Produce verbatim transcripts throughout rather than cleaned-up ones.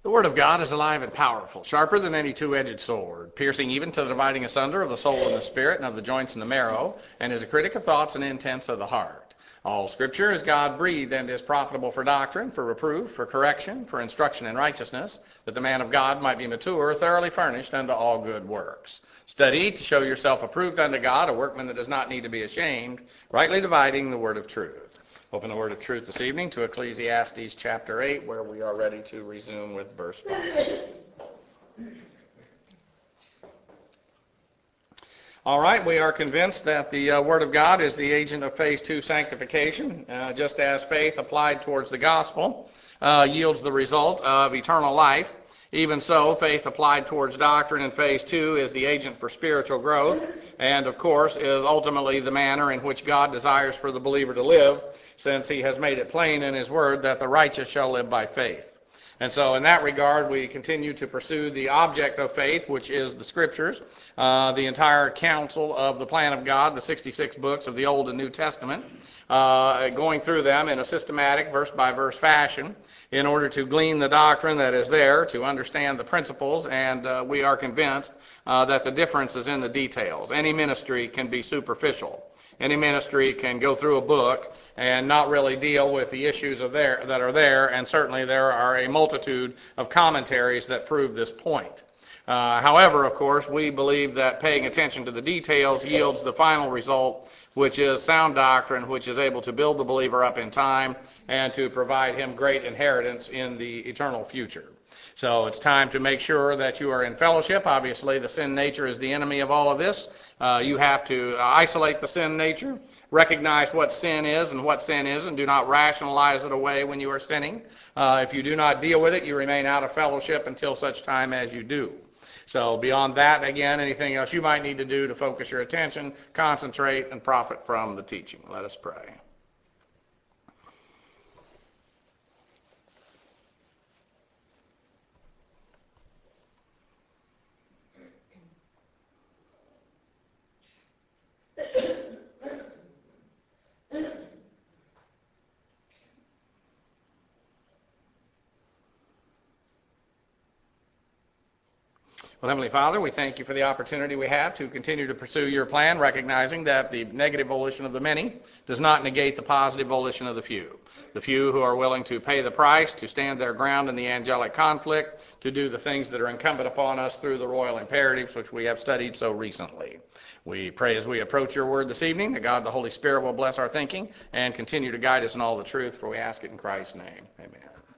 The Word of God is alive and powerful, sharper than any two-edged sword, piercing even to the dividing asunder of the soul and the spirit and of the joints and the marrow, and is a critic of thoughts and intents of the heart. All Scripture is God-breathed and is profitable for doctrine, for reproof, for correction, for instruction in righteousness, that the man of God might be mature, thoroughly furnished unto all good works. Study to show yourself approved unto God, a workman that does not need to be ashamed, rightly dividing the word of truth. Open the word of truth this evening to Ecclesiastes chapter eight, where we are ready to resume with verse five. All right, we are convinced that the uh, Word of God is the agent of phase two sanctification, uh, just as faith applied towards the gospel uh, yields the result of eternal life. Even so, faith applied towards doctrine in phase two is the agent for spiritual growth, and of course is ultimately the manner in which God desires for the believer to live, since he has made it plain in his word that the righteous shall live by faith. And so in that regard, we continue to pursue the object of faith, which is the Scriptures, uh, the entire counsel of the plan of God, the sixty-six books of the Old and New Testament, uh, going through them in a systematic, verse-by-verse fashion in order to glean the doctrine that is there, to understand the principles, and uh, we are convinced uh, that the difference is in the details. Any ministry can be superficial. Any ministry can go through a book and not really deal with the issues of there, that are there, and certainly there are a multitude of commentaries that prove this point. Uh, however, of course, we believe that paying attention to the details yields the final result, which is sound doctrine, which is able to build the believer up in time and to provide him great inheritance in the eternal future. So it's time to make sure that you are in fellowship. Obviously, the sin nature is the enemy of all of this. Uh, you have to isolate the sin nature, recognize what sin is and what sin isn't. Do not rationalize it away when you are sinning. Uh, if you do not deal with it, you remain out of fellowship until such time as you do. So beyond that, again, anything else you might need to do to focus your attention, concentrate, and profit from the teaching. Let us pray. Well, Heavenly Father, we thank you for the opportunity we have to continue to pursue your plan, recognizing that the negative volition of the many does not negate the positive volition of the few. The few who are willing to pay the price, to stand their ground in the angelic conflict, to do the things that are incumbent upon us through the royal imperatives which we have studied so recently. We pray as we approach your word this evening that God the Holy Spirit will bless our thinking and continue to guide us in all the truth, for we ask it in Christ's name. Amen.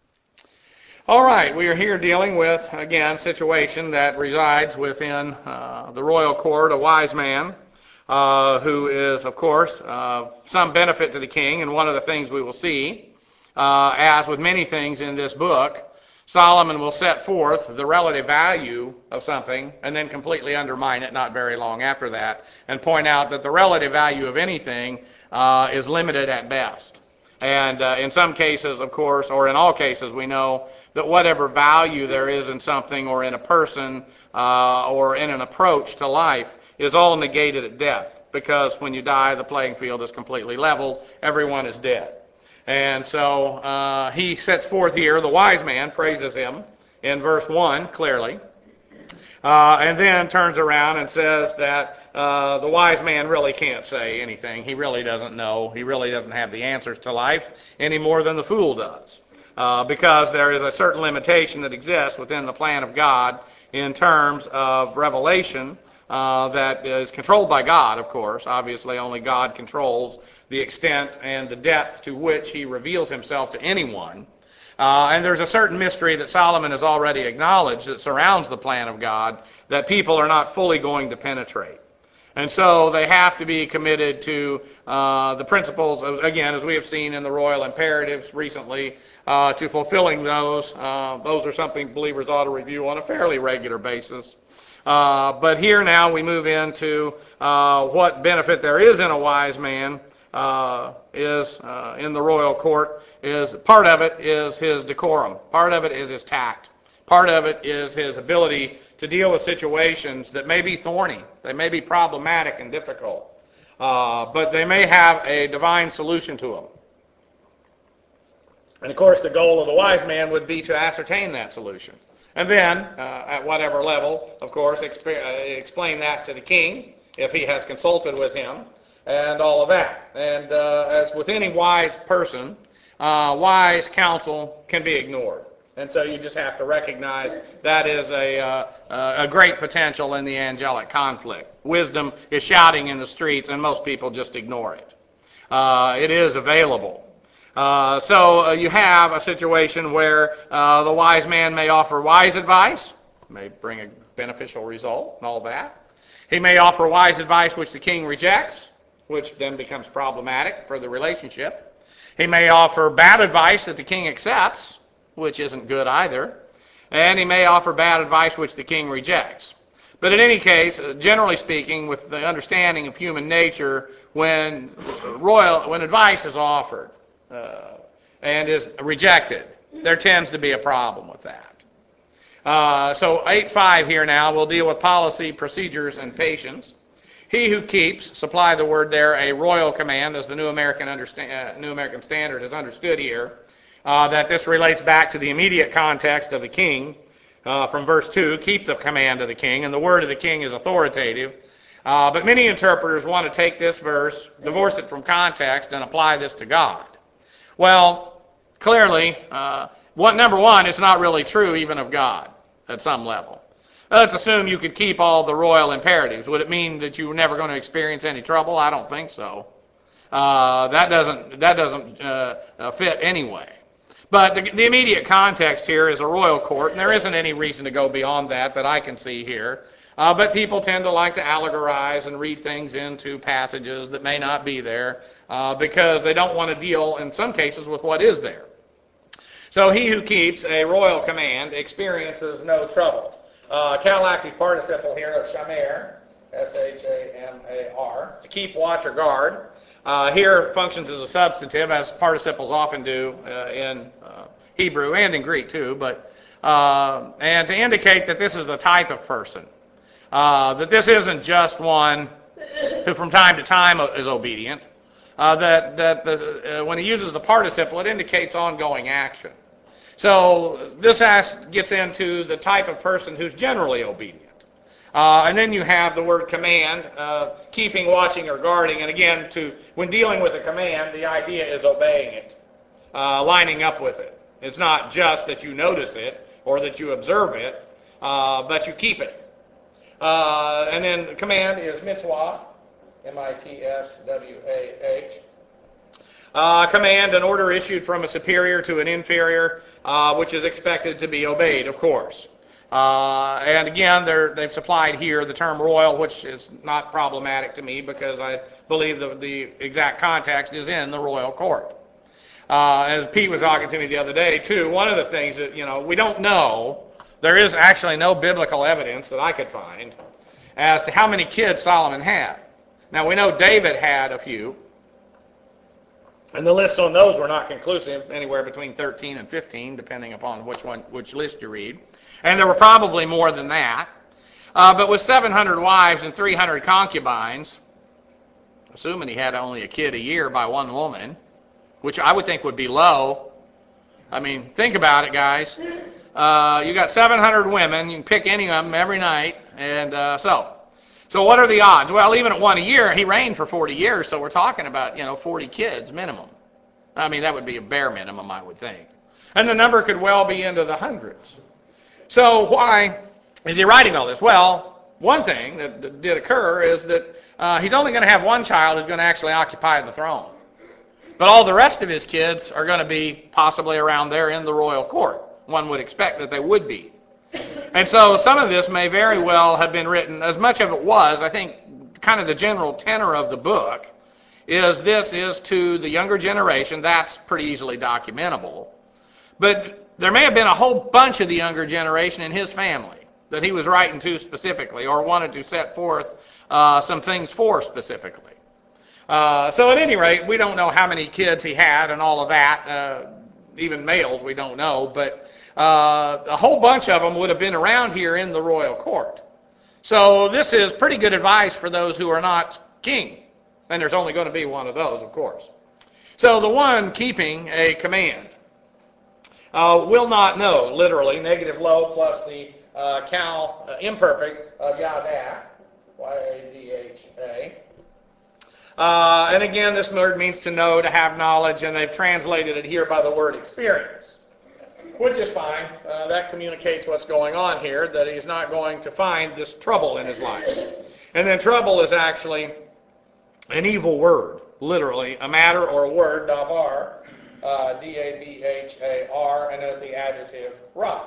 All right, we are here dealing with, again, a situation that resides within uh, the royal court, a wise man uh, who is, of course, uh, some benefit to the king. And one of the things we will see, uh, as with many things in this book, Solomon will set forth the relative value of something and then completely undermine it not very long after that and point out that the relative value of anything uh, is limited at best. And uh, in some cases, of course, or in all cases, we know that whatever value there is in something or in a person uh, or in an approach to life is all negated at death, because when you die, the playing field is completely leveled. Everyone is dead. And so uh, he sets forth here, the wise man praises him in verse one clearly, uh, and then turns around and says that uh, the wise man really can't say anything. He really doesn't know. He really doesn't have the answers to life any more than the fool does. Uh, because there is a certain limitation that exists within the plan of God in terms of revelation uh, that is controlled by God, of course. Obviously, only God controls the extent and the depth to which he reveals himself to anyone. Uh, and there's a certain mystery that Solomon has already acknowledged that surrounds the plan of God that people are not fully going to penetrate. And so they have to be committed to uh, the principles, of, again, as we have seen in the royal imperatives recently, uh, to fulfilling those. Uh, those are something believers ought to review on a fairly regular basis. Uh, but here now we move into uh, what benefit there is in a wise man uh, is uh, in the royal court. Is part of it is his decorum. Part of it is his tact. Part of it is his ability to deal with situations that may be thorny, they may be problematic and difficult, uh, but they may have a divine solution to them. And of course, the goal of the wise man would be to ascertain that solution. And then, uh, at whatever level, of course, exp- uh, explain that to the king if he has consulted with him, and all of that. And uh, as with any wise person, uh, wise counsel can be ignored. And so you just have to recognize that is a, uh, a great potential in the angelic conflict. Wisdom is shouting in the streets, and most people just ignore it. Uh, it is available. Uh, so uh, you have a situation where uh, the wise man may offer wise advice, may bring a beneficial result and all that. He may offer wise advice which the king rejects, which then becomes problematic for the relationship. He may offer bad advice that the king accepts, which isn't good either. And he may offer bad advice which the king rejects. But in any case, generally speaking, with the understanding of human nature, when royal, when advice is offered uh, and is rejected, there tends to be a problem with that. Uh, so eight point five here now, we'll deal with policy, procedures, and patience. He who keeps, supply the word there, a royal command, as the New American, understand, uh, New American Standard is understood here, uh, that this relates back to the immediate context of the king. Uh, from verse two, keep the command of the king, and the word of the king is authoritative. Uh, but many interpreters want to take this verse, divorce it from context, and apply this to God. Well, clearly, uh, what, number one, it's not really true even of God at some level. Let's assume you could keep all the royal imperatives. Would it mean that you were never going to experience any trouble? I don't think so. Uh, that doesn't, that doesn't uh, fit anyway. But the, the immediate context here is a royal court, and there isn't any reason to go beyond that that I can see here. Uh, but people tend to like to allegorize and read things into passages that may not be there uh, because they don't want to deal, in some cases, with what is there. So he who keeps a royal command experiences no trouble. Uh, Catalactic participle here of shamer, S H A M A R, to keep, watch, or guard. Uh, here functions as a substantive, as participles often do uh, in uh, Hebrew and in Greek too, but uh, and to indicate that this is the type of person, uh, that this isn't just one who from time to time is obedient. Uh, that that the, uh, when he uses the participle, it indicates ongoing action. So this has, gets into the type of person who's generally obedient. Uh, and then you have the word command, uh, keeping, watching, or guarding. And again, to when dealing with a command, the idea is obeying it, uh, lining up with it. It's not just that you notice it or that you observe it, uh, but you keep it. Uh, and then command is mitzvah, M I T S W A H. Uh, command, an order issued from a superior to an inferior, uh, which is expected to be obeyed, of course. Uh, and again, they've supplied here the term royal, which is not problematic to me because I believe the, the exact context is in the royal court. Uh, as Pete was talking to me the other day, too, one of the things that, you know, we don't know, there is actually no biblical evidence that I could find as to how many kids Solomon had. Now, we know David had a few, and the lists on those were not conclusive, anywhere between thirteen and fifteen, depending upon which one, which list you read. And there were probably more than that. Uh, but with seven hundred wives and three hundred concubines, assuming he had only a kid a year by one woman, which I would think would be low. I mean, think about it, guys. Uh, you got seven hundred women. You can pick any of them every night. And uh, so, so what are the odds? Well, even at one a year, he reigned for forty years, so we're talking about, you know, forty kids minimum. I mean, that would be a bare minimum, I would think. And the number could well be into the hundreds. So why is he writing all this? Well, one thing that did occur is that uh, he's only going to have one child who's going to actually occupy the throne. But all the rest of his kids are going to be possibly around there in the royal court. One would expect that they would be. And so some of this may very well have been written, as much of it was, I think kind of the general tenor of the book, is this is to the younger generation. That's pretty easily documentable. But there may have been a whole bunch of the younger generation in his family that he was writing to specifically or wanted to set forth uh, some things for specifically. Uh, so at any rate, we don't know how many kids he had and all of that. Uh, even males, we don't know. But uh, a whole bunch of them would have been around here in the royal court. So this is pretty good advice for those who are not king. And there's only going to be one of those, of course. So the one keeping a command. Uh, will not know, literally, negative lo plus the uh, cal uh, imperfect of yada, Y A D H A. Uh, and again, this word means to know, to have knowledge, and they've translated it here by the word experience, which is fine. Uh, that communicates what's going on here, that he's not going to find this trouble in his life. And then trouble is actually an evil word, literally, a matter or a word, davar, uh, D A V H A R, and then the adjective ra.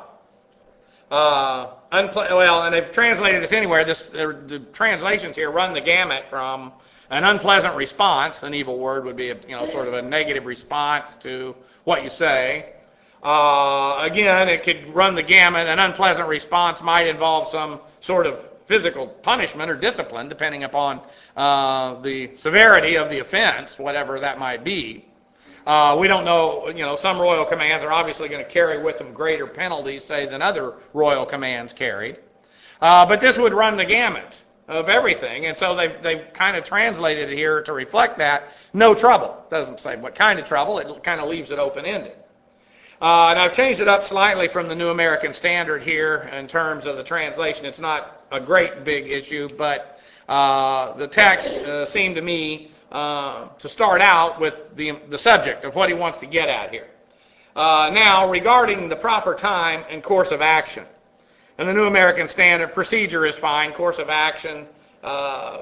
Uh, unple- well, and they've translated this anywhere. This, the, the translations here run the gamut from an unpleasant response, an evil word would be a, you know, sort of a negative response to what you say. Uh, again, it could run the gamut. An unpleasant response might involve some sort of physical punishment or discipline, depending upon uh, the severity of the offense, whatever that might be. Uh, we don't know, you know, some royal commands are obviously going to carry with them greater penalties, say, than other royal commands carried. Uh, but this would run the gamut of everything, and so they've, they've kind of translated it here to reflect that. No trouble. Doesn't say what kind of trouble. It kind of leaves it open-ended. Uh, and I've changed it up slightly from the New American Standard here in terms of the translation. It's not a great big issue, but uh, the text uh, seemed to me uh, to start out with the, the subject of what he wants to get at here. Uh, now, regarding the proper time and course of action. In the New American Standard, procedure is fine. Course of action, uh,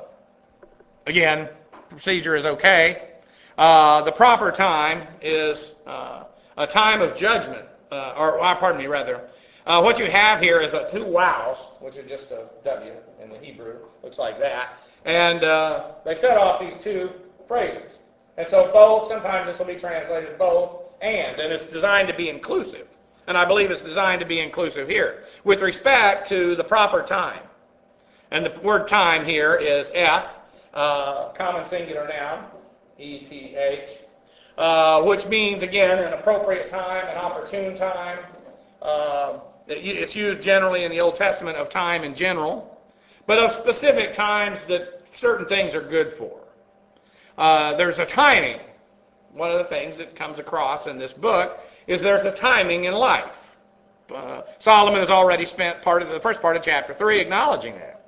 again, procedure is okay. Uh, the proper time is uh, a time of judgment, uh, or uh, pardon me, rather. Uh, what you have here is a two wows, which is just a W in the Hebrew, looks like that. And uh, they set off these two phrases. And so both, sometimes this will be translated both, and, and it's designed to be inclusive. And I believe it's designed to be inclusive here. With respect to the proper time, and the word time here is F, uh, common singular noun, E T H, uh, which means, again, an appropriate time, an opportune time. Uh, it's used generally in the Old Testament of time in general, but of specific times that certain things are good for. Uh, there's a timing. One of the things that comes across in this book is there's a timing in life. Uh, Solomon has already spent part of the first part of chapter three acknowledging that.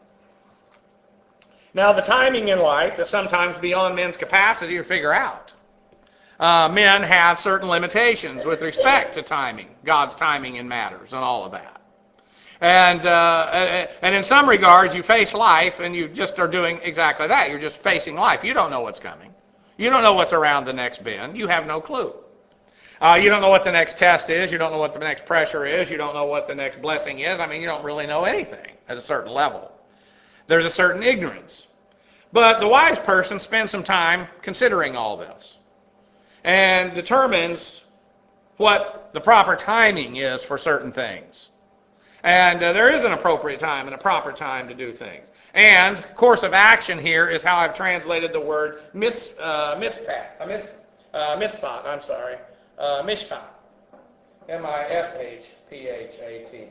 Now, the timing in life is sometimes beyond men's capacity to figure out. Uh, men have certain limitations with respect to timing, God's timing in matters and all of that. And, uh, and in some regards, you face life and you just are doing exactly that. You're just facing life. You don't know what's coming. You don't know what's around the next bend. You have no clue. Uh, you don't know what the next test is. You don't know what the next pressure is. You don't know what the next blessing is. I mean, you don't really know anything at a certain level. There's a certain ignorance. But the wise person spends some time considering all this and determines what the proper timing is for certain things. And uh, there is an appropriate time and a proper time to do things. And course of action here is how I've translated the word mitz, uh, mitzpah, uh, mitz, uh, mitzvah, I'm sorry, uh, mishpah, M I S H P H A T.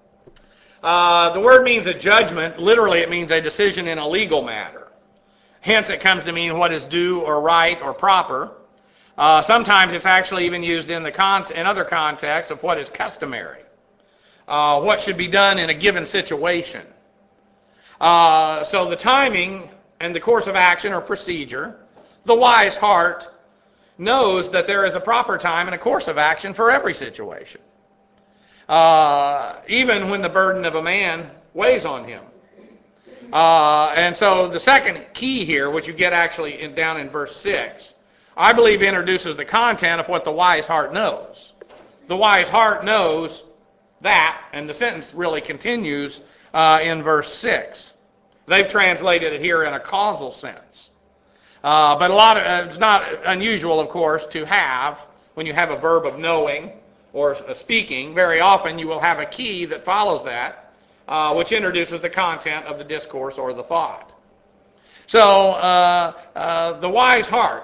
Uh, the word means a judgment. Literally, it means a decision in a legal matter. Hence, it comes to mean what is due or right or proper. Uh, sometimes it's actually even used in the con- in other contexts of what is customary. Uh, what should be done in a given situation. Uh, so the timing and the course of action or procedure, the wise heart knows that there is a proper time and a course of action for every situation. Uh, even when the burden of a man weighs on him. Uh, and so the second key here, which you get actually in, down in verse six, I believe introduces the content of what the wise heart knows. The wise heart knows that, and the sentence really continues uh, in verse six. They've translated it here in a causal sense. Uh, but a lot of, uh, it's not unusual, of course, to have, when you have a verb of knowing or uh, speaking, very often you will have a key that follows that, uh, which introduces the content of the discourse or the thought. So, uh, uh, the wise heart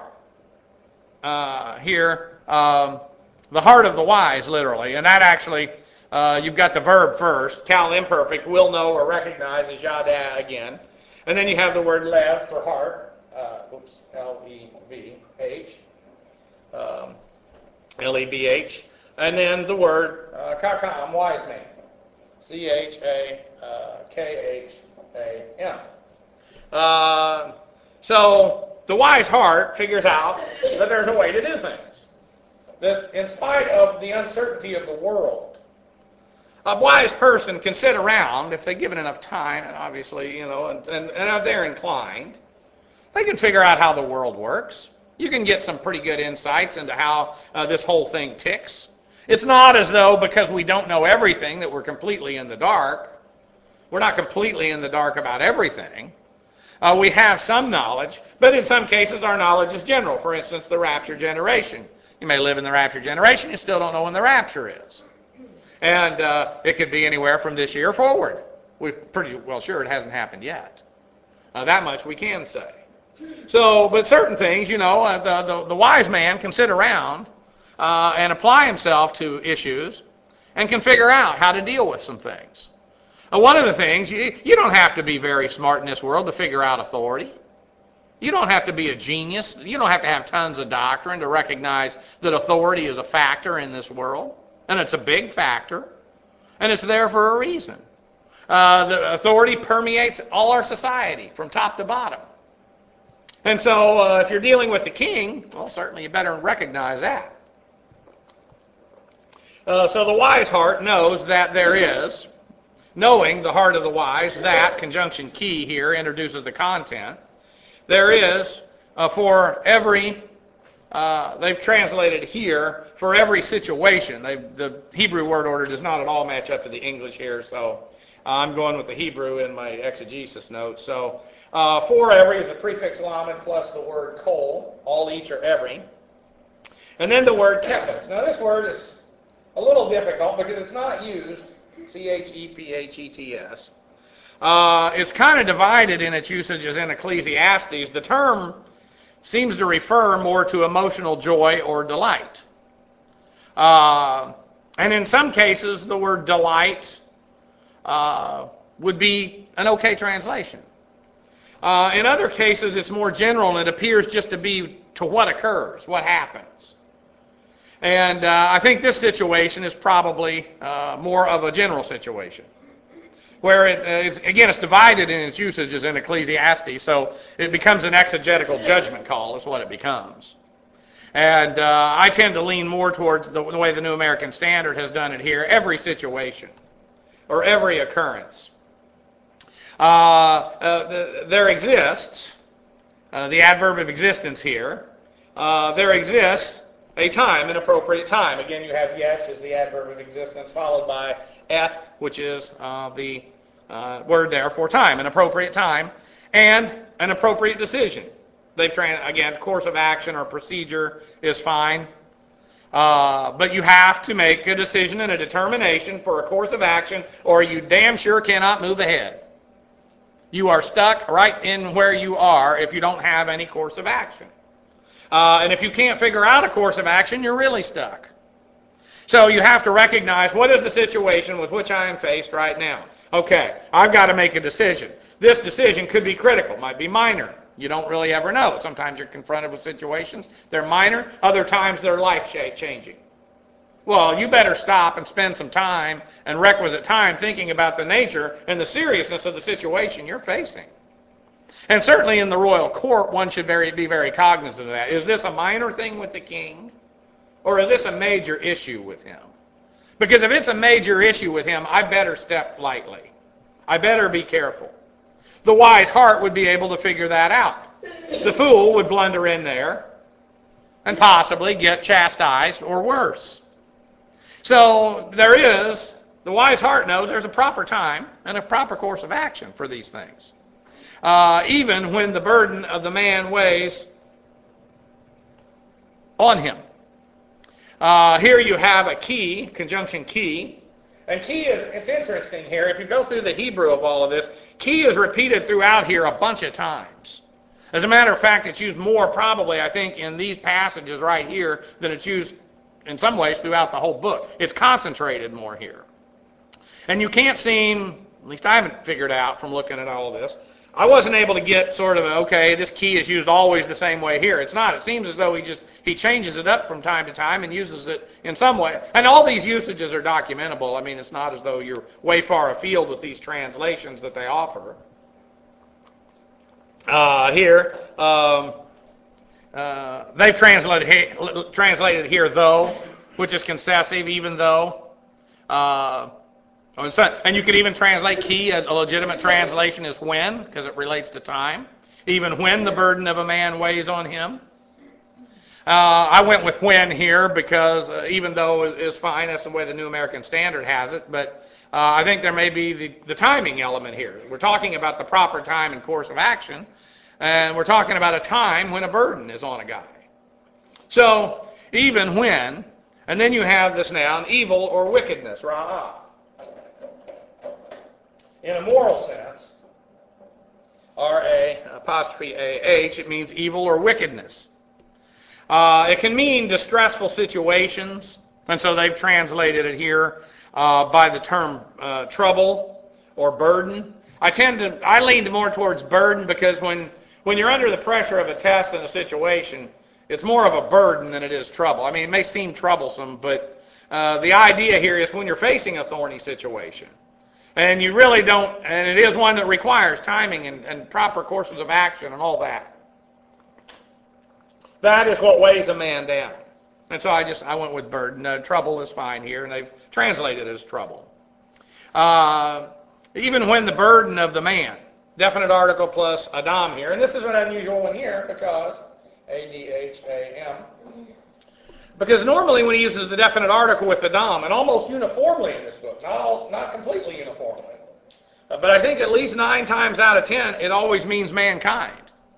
uh, here, um, the heart of the wise, literally, and that actually, uh, you've got the verb first, cal imperfect, will know or recognize is yada again, and then you have the word lev for heart, uh, oops, L E V H, um, L E B H, And then the word uh, chacham, wise man. C H A K H A M. Uh, so the wise heart figures out that there's a way to do things. That in spite of the uncertainty of the world, a wise person can sit around, if they're given enough time, and obviously, you know, and, and, and if they're inclined, they can figure out how the world works. You can get some pretty good insights into how uh, this whole thing ticks. It's not as though because we don't know everything that we're completely in the dark. We're not completely in the dark about everything. Uh, we have some knowledge, but in some cases our knowledge is general. For instance, the rapture generation. You may live in the rapture generation, you still don't know when the rapture is. And uh, it could be anywhere from this year forward. We're pretty well sure it hasn't happened yet. Uh, that much we can say. So, but certain things, you know, uh, the, the, the wise man can sit around uh, and apply himself to issues and can figure out how to deal with some things. Uh, one of the things, you, you don't have to be very smart in this world to figure out authority. You don't have to be a genius. You don't have to have tons of doctrine to recognize that authority is a factor in this world. And it's a big factor, and it's there for a reason. Uh, the authority permeates all our society from top to bottom. And so uh, if you're dealing with the king, well, certainly you better recognize that. Uh, so the wise heart knows that there is, knowing the heart of the wise, that, conjunction key here, introduces the content. There is, uh, for every Uh, they've translated here for every situation. They, the Hebrew word order does not at all match up to the English here, so I'm going with the Hebrew in my exegesis notes. So uh, for every is the prefix lamed plus the word kol, all, each, or every. And then the word kephets. Now this word is a little difficult because it's not used, C H E P H E T S. Uh, it's kind of divided in its usages in Ecclesiastes. The term seems to refer more to emotional joy or delight. Uh, and in some cases, the word delight uh, would be an okay translation. Uh, in other cases, it's more general, and it appears just to be to what occurs, what happens. And uh, I think this situation is probably uh, more of a general situation, where it, uh, it's, again, it's divided in its usages in Ecclesiastes, so it becomes an exegetical judgment call is what it becomes. And uh, I tend to lean more towards the, the way the New American Standard has done it here, every situation, or every occurrence. Uh, uh, the, there exists, uh, the adverb of existence here, uh, there exists a time, an appropriate time. Again, you have yes as the adverb of existence, followed by eth, which is uh, the uh, word there for time, an appropriate time, and an appropriate decision. They've trained, again, course of action or procedure is fine. Uh, but you have to make a decision and a determination for a course of action, or you damn sure cannot move ahead. You are stuck right in where you are if you don't have any course of action. Uh, and if you can't figure out a course of action, you're really stuck. So you have to recognize, what is the situation with which I am faced right now? Okay, I've got to make a decision. This decision could be critical, might be minor. You don't really ever know. Sometimes you're confronted with situations, they're minor. Other times they're life-changing. Well, you better stop and spend some time and requisite time thinking about the nature and the seriousness of the situation you're facing. And certainly in the royal court, one should very, be very cognizant of that. Is this a minor thing with the king? Or is this a major issue with him? Because if it's a major issue with him, I better step lightly. I better be careful. The wise heart would be able to figure that out. The fool would blunder in there and possibly get chastised or worse. So there is, the wise heart knows there's a proper time and a proper course of action for these things. Uh, even when the burden of the man weighs on him. Uh, here you have a key, conjunction key. And key is, it's interesting here, if you go through the Hebrew of all of this, key is repeated throughout here a bunch of times. As a matter of fact, it's used more probably, I think, in these passages right here than it's used in some ways throughout the whole book. It's concentrated more here. And you can't seem, at least I haven't figured out from looking at all of this, I wasn't able to get sort of, a, okay, this key is used always the same way here. It's not. It seems as though he just, he changes it up from time to time and uses it in some way. And all these usages are documentable. I mean, it's not as though you're way far afield with these translations that they offer. Uh, here, um, uh, they've translated, he, translated here, though, which is concessive, even though. Uh, And you could even translate key, a legitimate translation is when, because it relates to time. Even when the burden of a man weighs on him. Uh, I went with when here because uh, even though is fine, that's the way the New American Standard has it, but uh, I think there may be the, the timing element here. We're talking about the proper time and course of action, and we're talking about a time when a burden is on a guy. So, even when, and then you have this noun, evil or wickedness, ra'ah. In a moral sense, R A apostrophe A H, it means evil or wickedness. Uh, it can mean distressful situations, and so they've translated it here uh, by the term uh, trouble or burden. I tend to, I lean more towards burden because when, when you're under the pressure of a test and a situation, it's more of a burden than it is trouble. I mean, it may seem troublesome, but uh, the idea here is when you're facing a thorny situation, and you really don't, and it is one that requires timing and, and proper courses of action and all that. That is what weighs a man down. And so I just, I went with burden. Uh, trouble is fine here, and they've translated it as trouble. Uh, even when the burden of the man, definite article plus Adam here, and this is an unusual one here because, A D H A M, because normally when he uses the definite article with Adam, and almost uniformly in this book, not all, not completely uniformly, but I think at least nine times out of ten, it always means mankind.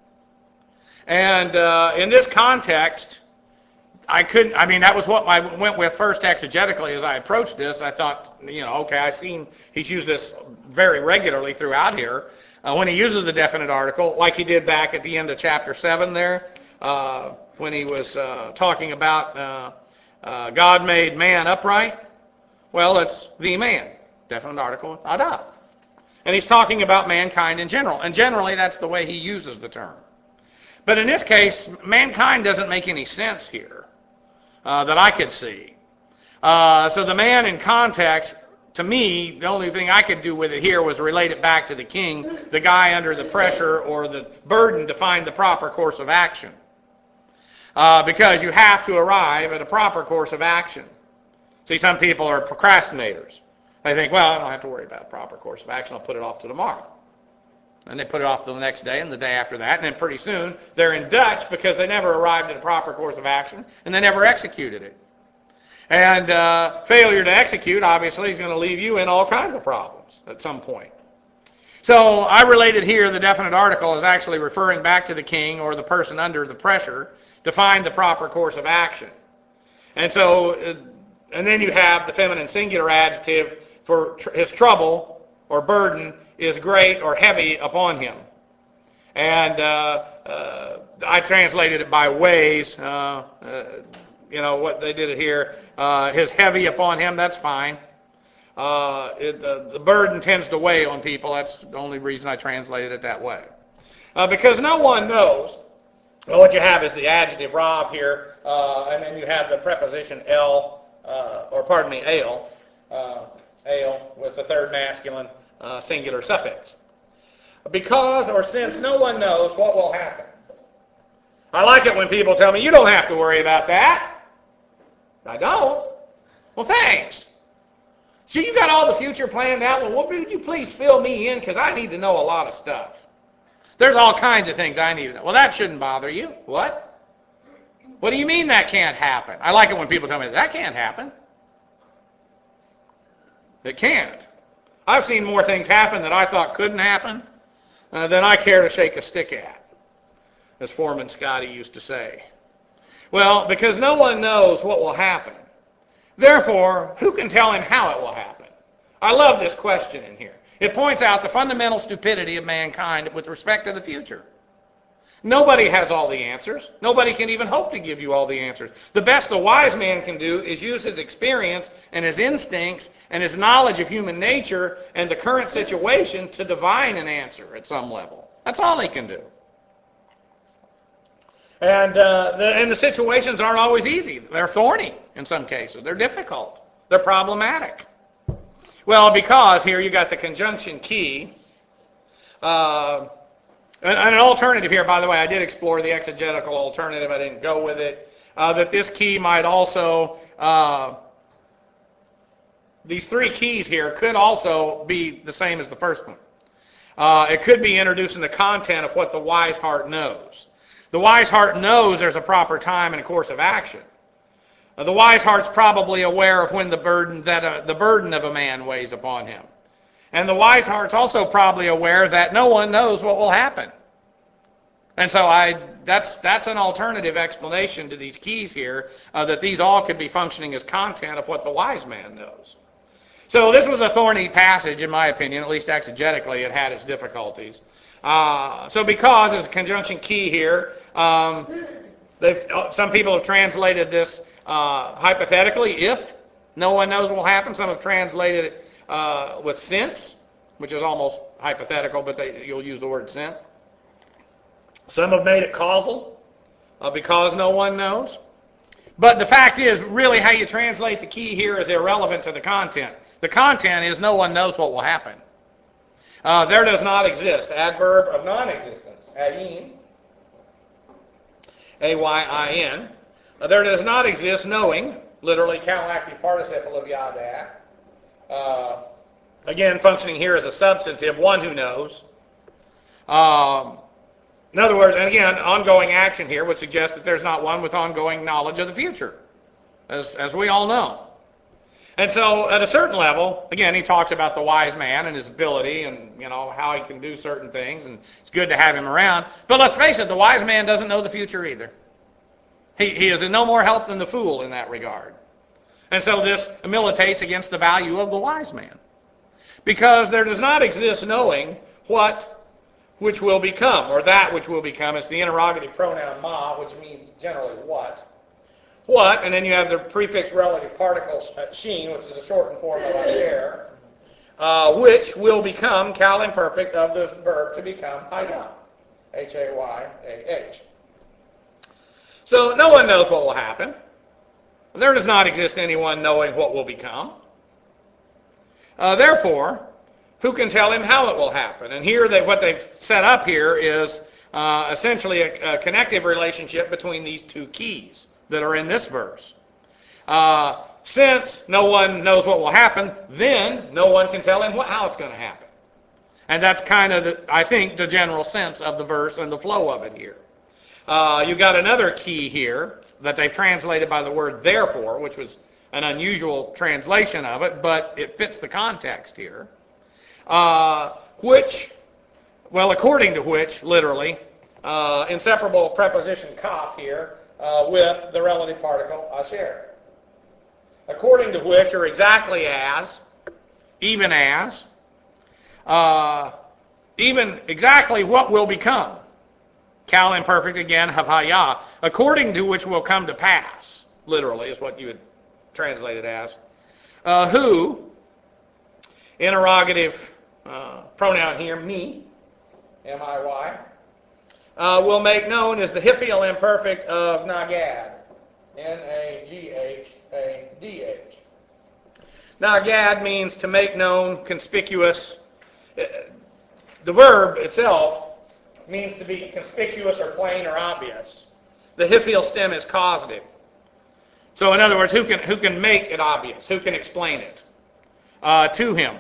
And uh, in this context, I couldn't, I mean, that was what I went with first exegetically as I approached this. I thought, you know, okay, I've seen he's used this very regularly throughout here. Uh, when he uses the definite article, like he did back at the end of chapter seven there, uh, when he was uh, talking about uh, uh, God made man upright. Well, it's the man, definite article with Adam. And he's talking about mankind in general. And generally, that's the way he uses the term. But in this case, mankind doesn't make any sense here uh, that I could see. Uh, so the man in context, to me, the only thing I could do with it here was relate it back to the king, the guy under the pressure or the burden to find the proper course of action. Uh, because you have to arrive at a proper course of action. See, some people are procrastinators. They think, well, I don't have to worry about a proper course of action. I'll put it off to tomorrow. And they put it off to the next day and the day after that. And then pretty soon they're in Dutch because they never arrived at a proper course of action and they never executed it. And uh, failure to execute, obviously, is going to leave you in all kinds of problems at some point. So I related here the definite article is actually referring back to the king or the person under the pressure to find the proper course of action. And so, uh, and then you have the feminine singular adjective for tr- his trouble or burden is great or heavy upon him. And uh, uh, I translated it by ways. Uh, uh, you know, what they did it here. Uh, his heavy upon him, that's fine. Uh, it, uh, the burden tends to weigh on people. That's the only reason I translated it that way. Uh, because no one knows. Well, what you have is the adjective Rav here, uh, and then you have the preposition el, uh, or pardon me, ale, uh, ale with the third masculine uh, singular suffix. Because or since no one knows what will happen. I like it when people tell me, you don't have to worry about that. I don't. Well, thanks. So you got all the future planned out. Well, would you please fill me in because I need to know a lot of stuff. There's all kinds of things I need to know. Well, that shouldn't bother you. What? What do you mean that can't happen? I like it when people tell me that can't happen. It can't. I've seen more things happen that I thought couldn't happen uh, than I care to shake a stick at, as Foreman Scotty used to say. Well, because no one knows what will happen. Therefore, who can tell him how it will happen? I love this question in here. It points out the fundamental stupidity of mankind with respect to the future. Nobody has all the answers. Nobody can even hope to give you all the answers. The best the wise man can do is use his experience and his instincts and his knowledge of human nature and the current situation to divine an answer at some level. That's all he can do. And, uh, the, and the situations aren't always easy. They're thorny in some cases. They're difficult. They're problematic. Well, because here you got the conjunction key. Uh, and, and an alternative here, by the way, I did explore the exegetical alternative. I didn't go with it. Uh, that this key might also, uh, these three keys here could also be the same as the first one. Uh, it could be introducing the content of what the wise heart knows. The wise heart knows there's a proper time and a course of action. Uh, the wise heart's probably aware of when the burden that uh, the burden of a man weighs upon him. And the wise heart's also probably aware that no one knows what will happen. And so I that's that's an alternative explanation to these keys here, uh, that these all could be functioning as content of what the wise man knows. So this was a thorny passage, in my opinion, at least exegetically it had its difficulties. Uh, so because there's a conjunction key here, um, they've, some people have translated this uh, hypothetically, if no one knows what will happen. Some have translated it uh, with since, which is almost hypothetical, but they, you'll use the word since. Some have made it causal, uh, because no one knows. But the fact is, really how you translate the key here is irrelevant to the content. The content is no one knows what will happen. Uh, there does not exist. Adverb of non-existence. Ayin. A Y I N. Uh, there does not exist knowing. Literally, counteractive participle of yadah. Uh, again, functioning here as a substantive, one who knows. Um, in other words, and again, ongoing action here would suggest that there's not one with ongoing knowledge of the future, as, as we all know. And so, at a certain level, again, he talks about the wise man and his ability and, you know, how he can do certain things, and it's good to have him around. But let's face it, the wise man doesn't know the future either. He, he is in no more help than the fool in that regard. And so this militates against the value of the wise man. Because there does not exist knowing what which will become, or that which will become. It's the interrogative pronoun ma, which means generally what. What, and then you have the prefix relative particle sheen, which is a shortened form of asher, uh, which will become cal imperfect of the verb to become hayah, H A Y A H. So no one knows what will happen. There does not exist anyone knowing what will become. Uh, therefore, who can tell him how it will happen? And here, they, what they've set up here is uh, essentially a, a connective relationship between these two keys that are in this verse. Uh, since no one knows what will happen, then no one can tell him what, how it's going to happen. And that's kind of, the, I think, the general sense of the verse and the flow of it here. Uh, you got another key here that they've translated by the word therefore, which was an unusual translation of it, but it fits the context here. Uh, which, well, according to which, literally, uh, inseparable preposition kaf here, Uh, with the relative particle asher. According to which, or exactly as, even as, uh, even exactly what will become. Cal imperfect again, havaya. According to which will come to pass, literally, is what you would translate it as. Uh, who, interrogative uh, pronoun here, me, M I Y, Uh, will make known as the Hiphial imperfect of Nagad, N A G H A D H. Nagad means to make known, conspicuous. The verb itself means to be conspicuous or plain or obvious. The Hiphial stem is causative. So in other words, who can who can make it obvious? Who can explain it uh, to him?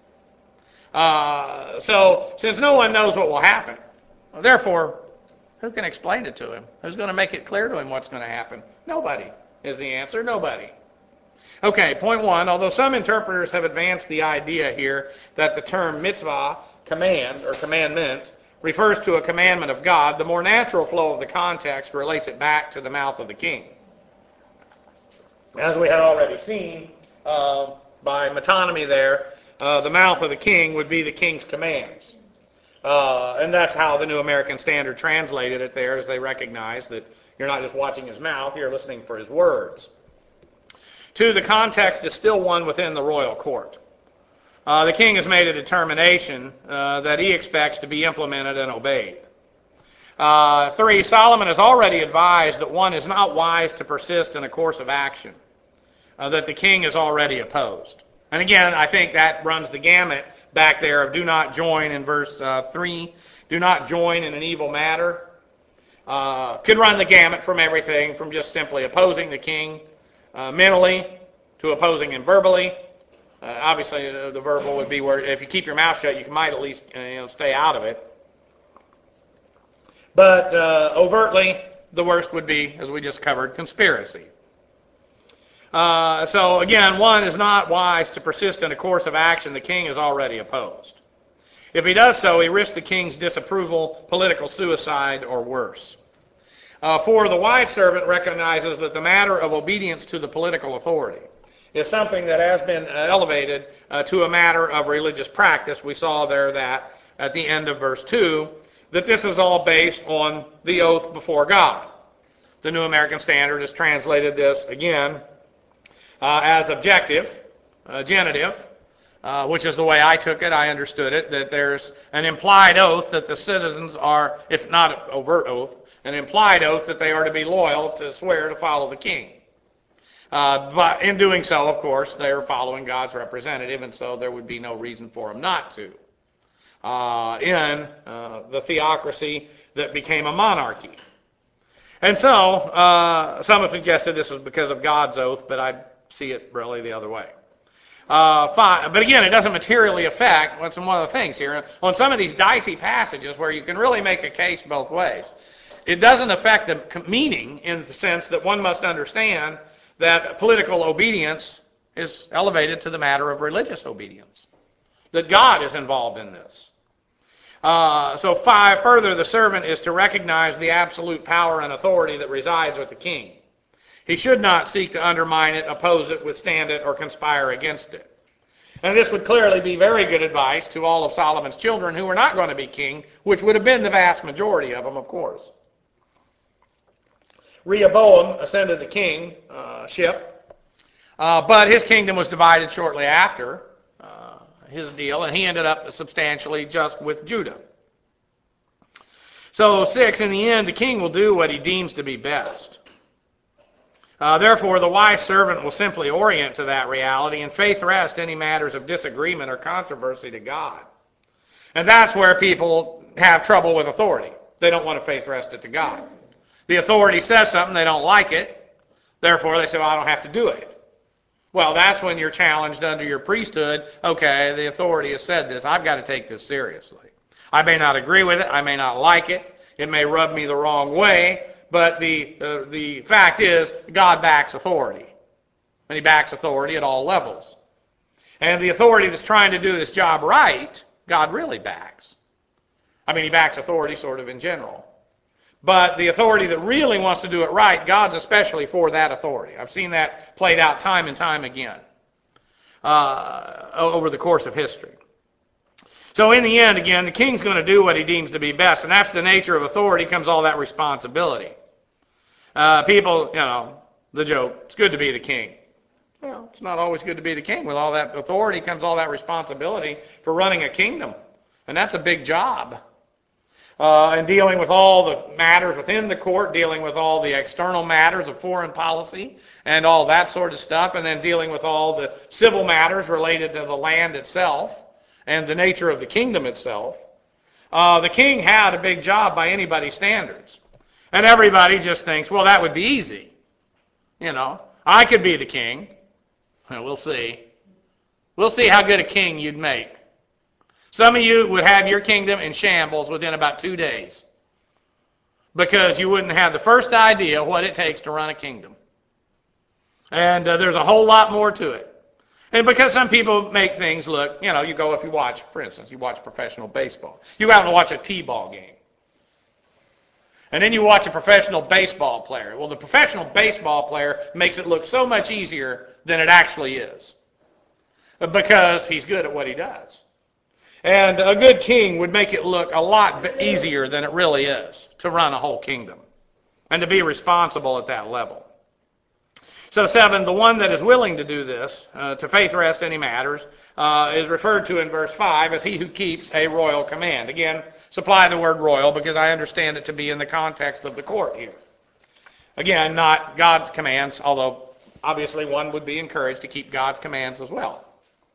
Uh, so since no one knows what will happen, therefore, who can explain it to him? Who's going to make it clear to him what's going to happen? Nobody is the answer. Nobody. Okay, point one. Although some interpreters have advanced the idea here that the term mitzvah, command or commandment, refers to a commandment of God, the more natural flow of the context relates it back to the mouth of the king. As we had already seen uh, by metonymy there, uh, the mouth of the king would be the king's commands. Uh, and that's how the New American Standard translated it there, as they recognize that you're not just watching his mouth, you're listening for his words. Two, the context is still one within the royal court. Uh, the king has made a determination uh, that he expects to be implemented and obeyed. Uh, three, Solomon has already advised that one is not wise to persist in a course of action uh, that the king has already opposed. And again, I think that runs the gamut back there of do not join in verse uh, three. Do not join in an evil matter. Uh, could run the gamut from everything from just simply opposing the king uh, mentally to opposing him verbally. Uh, obviously, uh, the verbal would be where if you keep your mouth shut, you might at least uh, you know, stay out of it. But uh, overtly, the worst would be, as we just covered, conspiracy. Uh, so again, one is not wise to persist in a course of action the king has already opposed. If he does so, he risks the king's disapproval, political suicide, or worse. Uh, four, the wise servant recognizes that the matter of obedience to the political authority is something that has been elevated uh, to a matter of religious practice. We saw there that at the end of verse two, that this is all based on the oath before God. The New American Standard has translated this again uh, as objective, uh, genitive, uh, which is the way I took it. I understood it, that there's an implied oath that the citizens are, if not an overt oath, an implied oath that they are to be loyal, to swear to follow the king. Uh, but in doing so, of course, they are following God's representative, and so there would be no reason for them not to. Uh, in uh, the theocracy that became a monarchy. And so, uh, some have suggested this was because of God's oath, but I see it really the other way. Uh, five, but again, it doesn't materially affect, what's one of the things here, on some of these dicey passages where you can really make a case both ways. It doesn't affect the meaning in the sense that one must understand that political obedience is elevated to the matter of religious obedience. That God is involved in this. Uh, so five, further, the servant is to recognize the absolute power and authority that resides with the king. He should not seek to undermine it, oppose it, withstand it, or conspire against it. And this would clearly be very good advice to all of Solomon's children who were not going to be king, which would have been the vast majority of them, of course. Rehoboam ascended the kingship, uh, but his kingdom was divided shortly after his deal, and he ended up substantially just with Judah. So six, in the end, the king will do what he deems to be best. Uh, therefore, the wise servant will simply orient to that reality and faith rest any matters of disagreement or controversy to God. And that's where people have trouble with authority. They don't want to faith rest it to God. The authority says something, they don't like it, therefore they say, well, I don't have to do it. Well, that's when you're challenged under your priesthood. Okay, the authority has said this. I've got to take this seriously. I may not agree with it. I may not like it. It may rub me the wrong way. But the uh, the fact is, God backs authority. And he backs authority at all levels. And the authority that's trying to do this job right, God really backs. I mean, he backs authority sort of in general. But the authority that really wants to do it right, God's especially for that authority. I've seen that played out time and time again uh, over the course of history. So in the end, again, the king's going to do what he deems to be best, and that's the nature of authority, comes all that responsibility. Uh, people, you know, the joke, it's good to be the king. Well, it's not always good to be the king. With all that authority comes all that responsibility for running a kingdom, and that's a big job. Uh, and dealing with all the matters within the court, dealing with all the external matters of foreign policy and all that sort of stuff, and then dealing with all the civil matters related to the land itself and the nature of the kingdom itself. Uh, the king had a big job by anybody's standards. And everybody just thinks, well, that would be easy. You know, I could be the king. Well, we'll see. We'll see how good a king you'd make. Some of you would have your kingdom in shambles within about two days because you wouldn't have the first idea what it takes to run a kingdom. And uh, there's a whole lot more to it. And because some people make things look, you know, you go, if you watch, for instance, you watch professional baseball. You go out and watch a T-ball game. And then you watch a professional baseball player. Well, the professional baseball player makes it look so much easier than it actually is because he's good at what he does. And a good king would make it look a lot easier than it really is to run a whole kingdom and to be responsible at that level. So seven, the one that is willing to do this, uh, to faith rest any matters, uh, is referred to in verse five as he who keeps a royal command. Again, supply the word royal because I understand it to be in the context of the court here. Again, not God's commands, although obviously one would be encouraged to keep God's commands as well.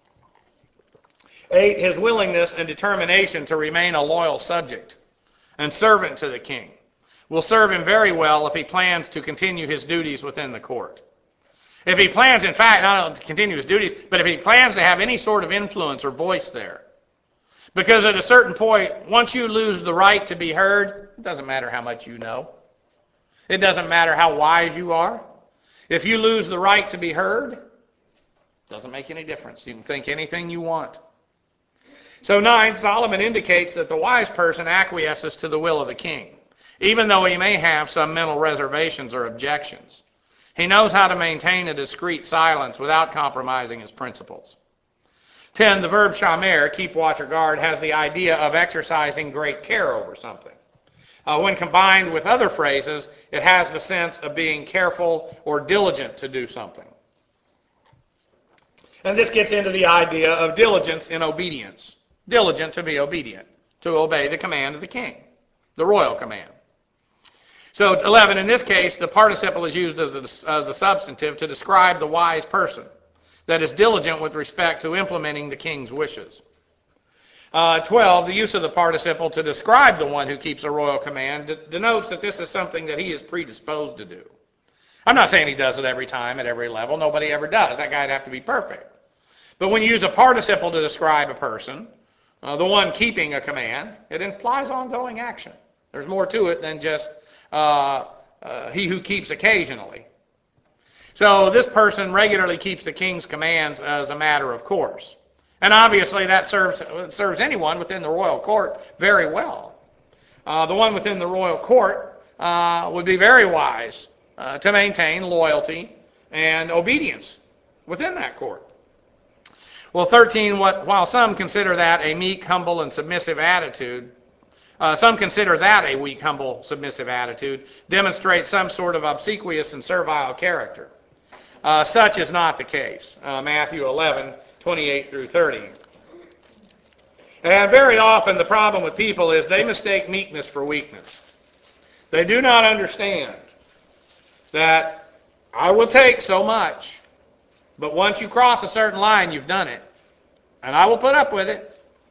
Eight, his willingness and determination to remain a loyal subject and servant to the king will serve him very well if he plans to continue his duties within the court. If he plans, in fact, not only to continue his duties, but if he plans to have any sort of influence or voice there. Because at a certain point, once you lose the right to be heard, it doesn't matter how much you know. It doesn't matter how wise you are. If you lose the right to be heard, it doesn't make any difference. You can think anything you want. So nine, Solomon indicates that the wise person acquiesces to the will of the king, even though he may have some mental reservations or objections. He knows how to maintain a discreet silence without compromising his principles. Ten, the verb shamer, keep watch or guard, has the idea of exercising great care over something. Uh, when combined with other phrases, it has the sense of being careful or diligent to do something. And this gets into the idea of diligence in obedience. Diligent to be obedient, to obey the command of the king, the royal command. So eleven, in this case, the participle is used as a, as a substantive to describe the wise person that is diligent with respect to implementing the king's wishes. Uh, twelve, the use of the participle to describe the one who keeps a royal command de- denotes that this is something that he is predisposed to do. I'm not saying he does it every time at every level. Nobody ever does. That guy'd have to be perfect. But when you use a participle to describe a person, uh, the one keeping a command, it implies ongoing action. There's more to it than just uh, uh, he who keeps occasionally. So this person regularly keeps the king's commands as a matter of course. And obviously that serves serves anyone within the royal court very well. Uh, the one within the royal court uh, would be very wise uh, to maintain loyalty and obedience within that court. Well, thirteen, what, while some consider that a meek, humble, and submissive attitude, uh, some consider that a weak, humble, submissive attitude demonstrates some sort of obsequious and servile character. Uh, such is not the case. Uh, Matthew eleven, twenty-eight through thirty. And very often the problem with people is they mistake meekness for weakness. They do not understand that I will take so much, but once you cross a certain line, you've done it. And I will put up with it.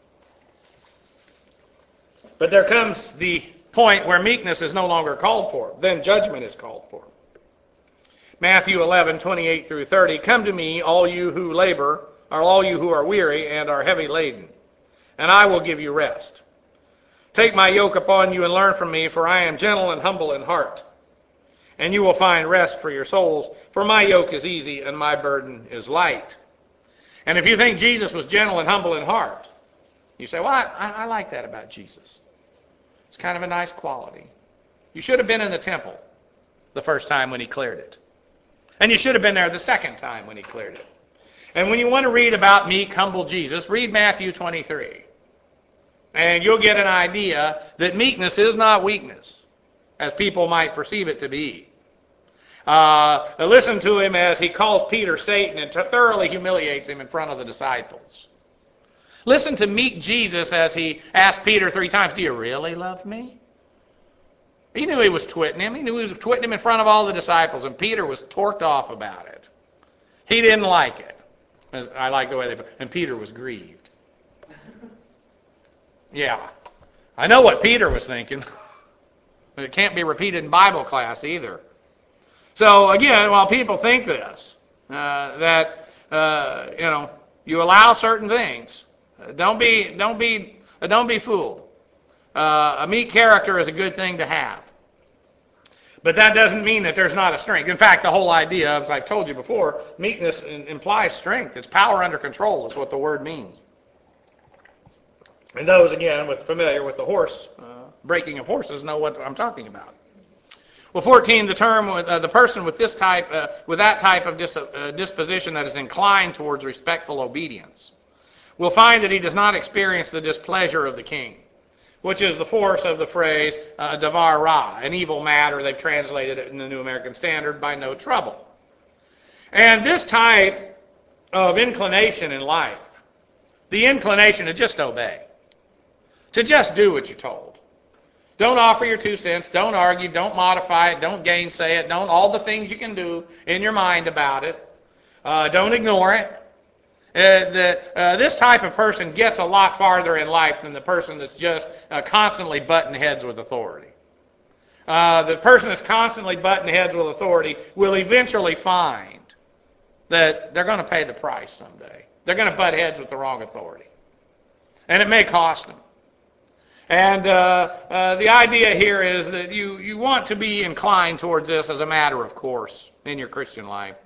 But there comes the point where meekness is no longer called for. Then judgment is called for. Matthew eleven, twenty-eight through thirty. Come to me, all you who labor, or all you who are weary and are heavy laden, and I will give you rest. Take my yoke upon you and learn from me, for I am gentle and humble in heart. And you will find rest for your souls, for my yoke is easy and my burden is light. And if you think Jesus was gentle and humble in heart, you say, well, I, I like that about Jesus. It's kind of a nice quality. You should have been in the temple the first time when he cleared it. And you should have been there the second time when he cleared it. And when you want to read about meek, humble Jesus, read Matthew twenty-three. And you'll get an idea that meekness is not weakness, as people might perceive it to be. Uh, listen to him as he calls Peter Satan and thoroughly humiliates him in front of the disciples. Listen to meek Jesus as he asked Peter three times, do you really love me? He knew he was twitting him. He knew he was twitting him in front of all the disciples, and Peter was torqued off about it. He didn't like it. I like the way they put it. And Peter was grieved. Yeah. I know what Peter was thinking. It can't be repeated in Bible class either. So again, while people think this, uh, that uh, you know, you allow certain things, uh, don't be don't be uh, don't be fooled. Uh, a meek character is a good thing to have, but that doesn't mean that there's not a strength. In fact, the whole idea, as I've told you before, meekness implies strength. It's power under control. Is what the word means. And those again, with familiar with the horse uh, breaking of horses, know what I'm talking about. Well, fourteen, the term, uh, the person with this type, uh, with that type of dis- uh, disposition that is inclined towards respectful obedience, we'll find that he does not experience the displeasure of the king, which is the force of the phrase uh, davar ra, an evil matter. They've translated it in the New American Standard by no trouble. And this type of inclination in life, the inclination to just obey, to just do what you're told. Don't offer your two cents, don't argue, don't modify it, don't gainsay it, don't all the things you can do in your mind about it. Uh, don't ignore it. Uh, the, uh, this type of person gets a lot farther in life than the person that's just uh, constantly butting heads with authority. Uh, the person that's constantly butting heads with authority will eventually find that they're going to pay the price someday. They're going to butt heads with the wrong authority. And it may cost them. And uh, uh, the idea here is that you, you want to be inclined towards this as a matter of course in your Christian life.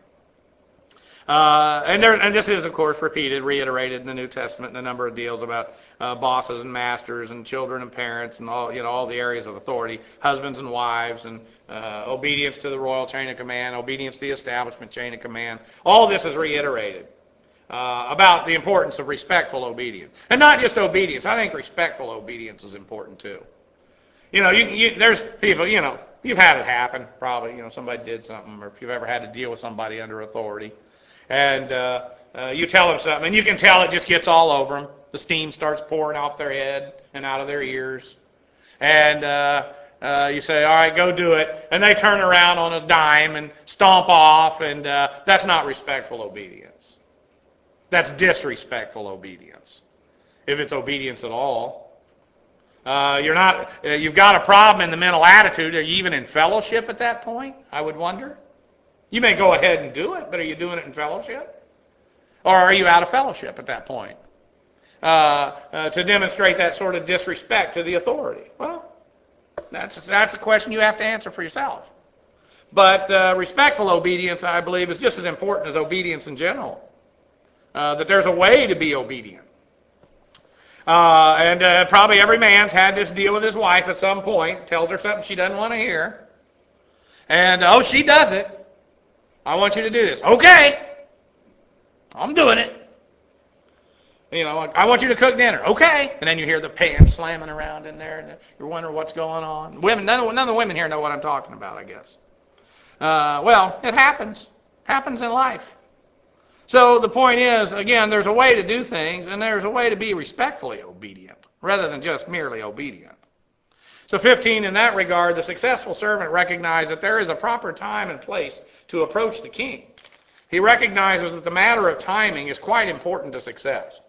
Uh, and, there, and this is, of course, repeated, reiterated in the New Testament in a number of deals about uh, bosses and masters and children and parents and all, you know, all the areas of authority, husbands and wives, and uh, obedience to the royal chain of command, obedience to the establishment chain of command. All this is reiterated uh, about the importance of respectful obedience. And not just obedience. I think respectful obedience is important, too. You know, you, you, there's people, you know, you've had it happen, probably. You know, somebody did something, or if you've ever had to deal with somebody under authority. And uh, uh, you tell them something, and you can tell it just gets all over them. The steam starts pouring off their head and out of their ears. And uh, uh, you say, all right, go do it. And they turn around on a dime and stomp off, and uh, that's not respectful obedience. That's disrespectful obedience, if it's obedience at all. Uh, you're not. Uh, you've got a problem in the mental attitude. Are you even in fellowship at that point? I would wonder. You may go ahead and do it, but are you doing it in fellowship? Or are you out of fellowship at that point? Uh, uh, to demonstrate that sort of disrespect to the authority. Well, that's, that's a question you have to answer for yourself. But uh, respectful obedience, I believe, is just as important as obedience in general. Uh, that there's a way to be obedient. Uh, and uh, probably every man's had this deal with his wife at some point, tells her something she doesn't want to hear. And, oh, she does it. I want you to do this. Okay. I'm doing it. You know, I want you to cook dinner. Okay. And then you hear the pan slamming around in there, and you're wondering what's going on. Women, none of, none of the women here know what I'm talking about, I guess. Uh, well, it happens. Happens in life. So the point is, again, there's a way to do things, and there's a way to be respectfully obedient, rather than just merely obedient. So fifteen, in that regard, the successful servant recognized that there is a proper time and place to approach the king. He recognizes that the matter of timing is quite important to success.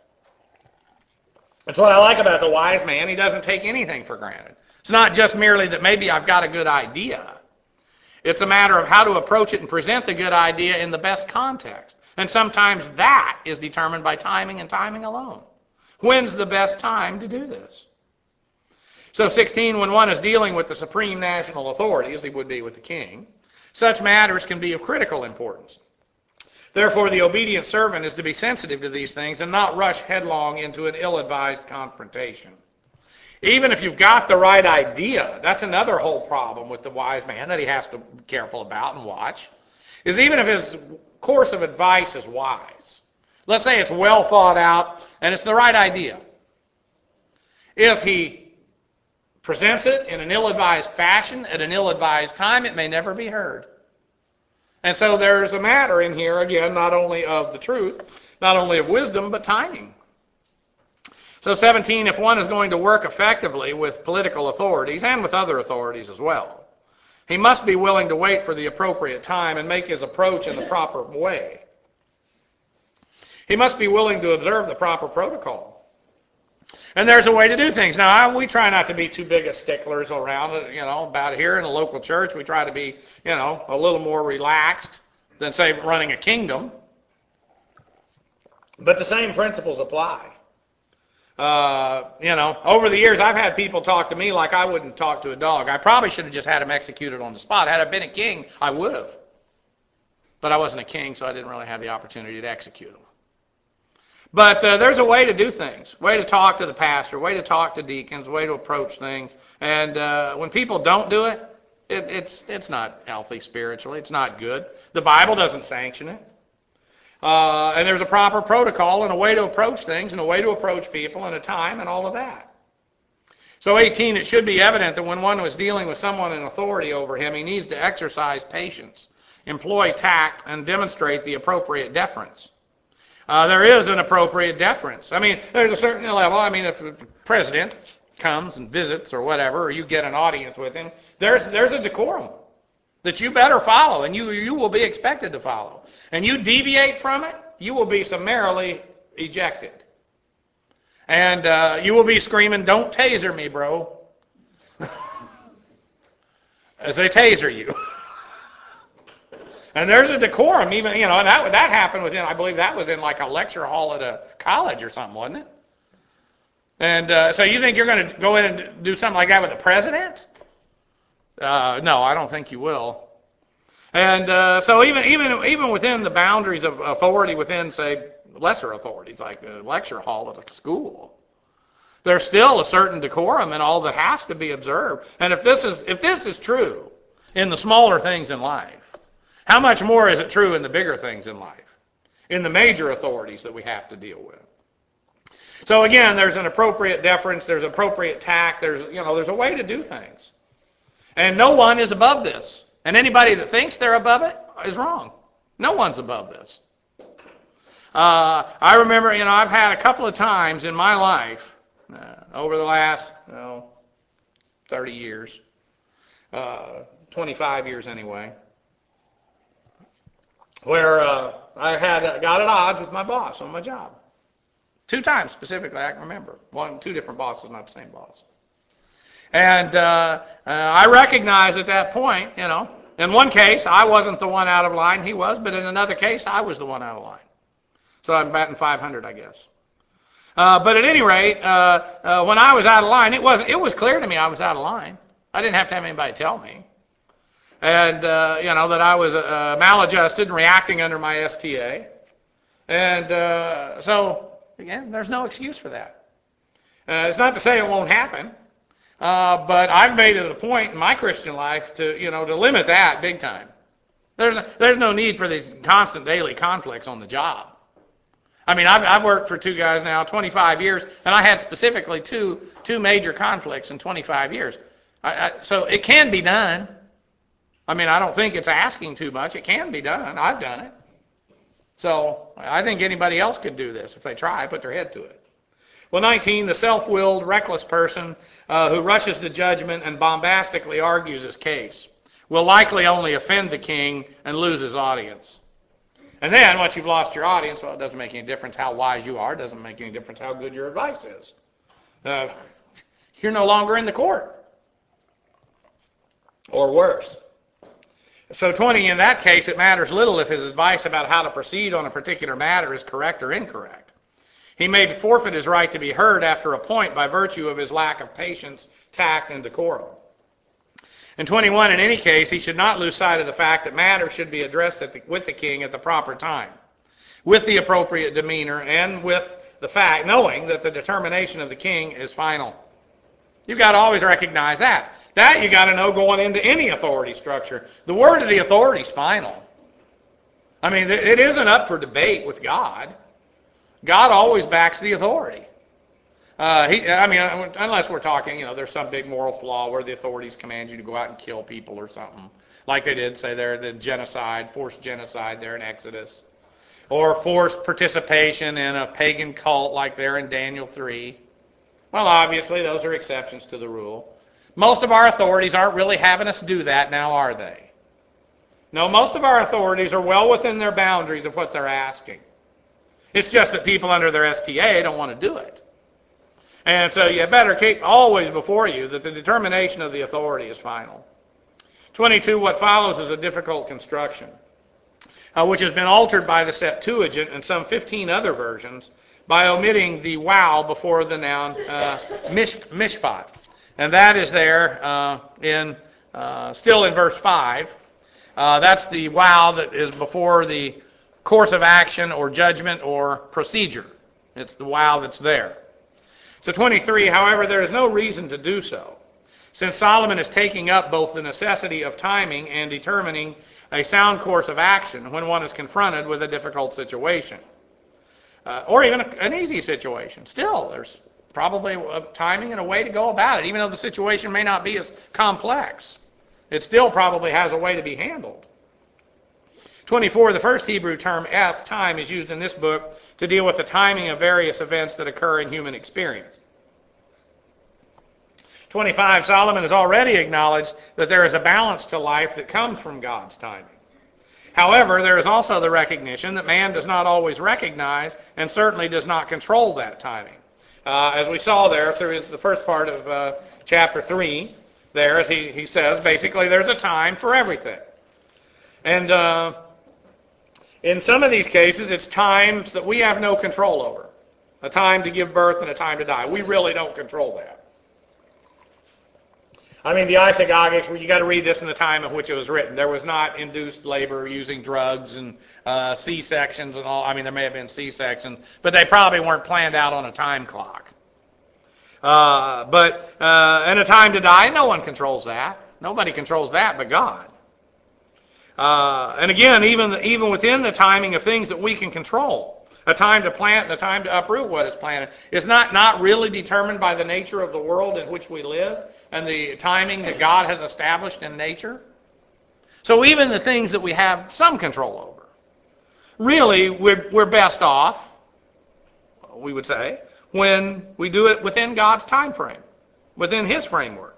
That's what I like about the wise man. He doesn't take anything for granted. It's not just merely that maybe I've got a good idea. It's a matter of how to approach it and present the good idea in the best context. And sometimes that is determined by timing and timing alone. When's the best time to do this? So sixteen, when one is dealing with the supreme national authority, as he would be with the king, such matters can be of critical importance. Therefore, the obedient servant is to be sensitive to these things and not rush headlong into an ill-advised confrontation. Even if you've got the right idea, that's another whole problem with the wise man that he has to be careful about and watch, is even if his course of advice is wise. Let's say it's well thought out and it's the right idea. If he presents it in an ill-advised fashion at an ill-advised time, it may never be heard. And so there's a matter in here, again, not only of the truth, not only of wisdom, but timing. So seventeen, if one is going to work effectively with political authorities and with other authorities as well, he must be willing to wait for the appropriate time and make his approach in the proper way. He must be willing to observe the proper protocol. And there's a way to do things. Now, we try not to be too big of sticklers around it, you know, about here in the local church. We try to be, you know, a little more relaxed than, say, running a kingdom. But the same principles apply. Uh, you know, over the years, I've had people talk to me like I wouldn't talk to a dog. I probably should have just had him executed on the spot. Had I been a king, I would have. But I wasn't a king, so I didn't really have the opportunity to execute him. But uh, there's a way to do things, way to talk to the pastor, way to talk to deacons, way to approach things. And uh, when people don't do it, it, it's it's not healthy spiritually. It's not good. The Bible doesn't sanction it. Uh, and there's a proper protocol and a way to approach things and a way to approach people and a time and all of that. So eighteen, it should be evident that when one was dealing with someone in authority over him, he needs to exercise patience, employ tact, and demonstrate the appropriate deference. Uh, there is an appropriate deference. I mean, there's a certain level. I mean, if the president comes and visits or whatever, or you get an audience with him, there's there's a decorum that you better follow, and you you will be expected to follow. And you deviate from it, you will be summarily ejected. And uh, you will be screaming, "Don't taser me, bro," as they taser you. And there's a decorum, even, you know, and that that happened within, I believe that was in like a lecture hall at a college or something, wasn't it? And uh, so you think you're going to go in and do something like that with the president? Uh, no, I don't think you will. And uh, so even even even within the boundaries of authority, within, say, lesser authorities, like a lecture hall at a school, there's still a certain decorum and all that has to be observed. And if this is if this is true in the smaller things in life, how much more is it true in the bigger things in life, in the major authorities that we have to deal with? So again, there's an appropriate deference, there's appropriate tact, there's you know there's a way to do things. And no one is above this. And anybody that thinks they're above it is wrong. No one's above this. Uh, I remember, you know, I've had a couple of times in my life, uh, over the last, you know, thirty years, uh, twenty-five years anyway, where uh, I had uh, got at odds with my boss on my job. Two times specifically, I can remember. One, two different bosses, not the same boss. And uh, uh, I recognized at that point, you know, in one case, I wasn't the one out of line, he was, but in another case, I was the one out of line. So I'm batting five hundred, I guess. Uh, but at any rate, uh, uh, when I was out of line, it was it was clear to me I was out of line. I didn't have to have anybody tell me. And, uh, you know, that I was uh, maladjusted and reacting under my S T A. And uh, so, again, there's no excuse for that. Uh, it's not to say it won't happen. Uh, but I've made it a point in my Christian life to, you know, to limit that big time. There's no, there's no need for these constant daily conflicts on the job. I mean, I've, I've worked for two guys now, twenty-five years, and I had specifically two two major conflicts in twenty-five years. I, I, so it can be done. I mean, I don't think it's asking too much. It can be done. I've done it. So I think anybody else could do this if they try, put their head to it. Well, nineteen, the self-willed, reckless person uh, who rushes to judgment and bombastically argues his case will likely only offend the king and lose his audience. And then, once you've lost your audience, well, it doesn't make any difference how wise you are. It doesn't make any difference how good your advice is. Uh, you're no longer in the court. Or worse. So twenty, in that case, it matters little if his advice about how to proceed on a particular matter is correct or incorrect. He may forfeit his right to be heard after a point by virtue of his lack of patience, tact, and decorum. And twenty-one, in any case, he should not lose sight of the fact that matters should be addressed at the, with the king at the proper time, with the appropriate demeanor, and with the fact, knowing that the determination of the king is final. You've got to always recognize that. That you got to know going into any authority structure. The word of the authority is final. I mean, it isn't up for debate with God. God always backs the authority. Uh, he, I mean, unless we're talking, you know, there's some big moral flaw where the authorities command you to go out and kill people or something, like they did, say, there, the genocide, forced genocide there in Exodus, or forced participation in a pagan cult like there in Daniel three. Well, obviously, those are exceptions to the rule. Most of our authorities aren't really having us do that now, are they? No, most of our authorities are well within their boundaries of what they're asking. It's just that people under their S T A don't want to do it. And so you better keep always before you that the determination of the authority is final. twenty-two, what follows is a difficult construction, uh, which has been altered by the Septuagint and some fifteen other versions by omitting the wow before the noun uh, mish, mishpat. And that is there uh, in uh, still in verse five. Uh, that's the wow that is before the course of action or judgment or procedure. It's the wow that's there. So twenty-three, however, there is no reason to do so, Since Solomon is taking up both the necessity of timing and determining a sound course of action when one is confronted with a difficult situation, uh, or even a, an easy situation. Still, there's probably a timing and a way to go about it, even though the situation may not be as complex. It still probably has a way to be handled. twenty-four, the first Hebrew term, eth, time, is used in this book to deal with the timing of various events that occur in human experience. twenty-five, Solomon has already acknowledged that there is a balance to life that comes from God's timing. However, there is also the recognition that man does not always recognize and certainly does not control that timing. Uh, as we saw there through the first part of uh, chapter three, there, as he, he says, basically there's a time for everything. And uh, in some of these cases, it's times that we have no control over. A time to give birth and a time to die. We really don't control that. I mean, the isagogics, you got to read this in the time in which it was written. There was not induced labor using drugs and uh, C-sections and all. I mean, there may have been C-sections, but they probably weren't planned out on a time clock. Uh, but uh, and a time to die, no one controls that. Nobody controls that but God. Uh, and again, even even within the timing of things that we can control, a time to plant and a time to uproot what is planted is not, not really determined by the nature of the world in which we live and the timing that God has established in nature. So even the things that we have some control over, really we're, we're best off, we would say, when we do it within God's time frame, within His framework.